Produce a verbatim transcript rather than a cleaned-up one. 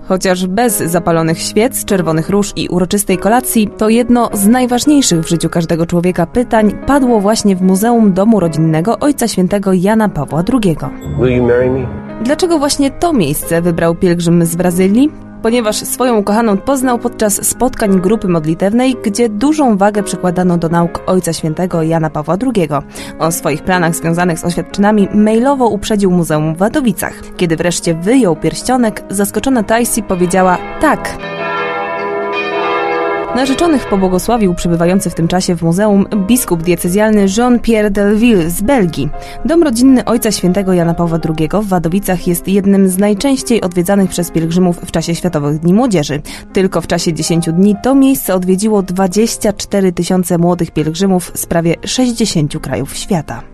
Chociaż bez zapalonych świec, czerwonych róż i uroczystej kolacji, to jedno z najważniejszych w życiu każdego człowieka pytań padło właśnie w Muzeum Domu Rodzinnego Ojca Świętego Jana Pawła drugiego. Will you marry me? Dlaczego właśnie to miejsce wybrał pielgrzym z Brazylii? Ponieważ swoją ukochaną poznał podczas spotkań grupy modlitewnej, gdzie dużą wagę przykładano do nauk Ojca Świętego Jana Pawła drugiego. O swoich planach związanych z oświadczynami mailowo uprzedził muzeum w Wadowicach. Kiedy wreszcie wyjął pierścionek, zaskoczona Taisi powiedziała tak. Narzeczonych pobłogosławił przybywający w tym czasie w muzeum biskup diecezjalny Jean-Pierre Delville z Belgii. Dom rodzinny Ojca Świętego Jana Pawła drugiego w Wadowicach jest jednym z najczęściej odwiedzanych przez pielgrzymów w czasie Światowych Dni Młodzieży. Tylko w czasie dziesięciu dni to miejsce odwiedziło dwadzieścia cztery tysiące młodych pielgrzymów z prawie sześćdziesięciu krajów świata.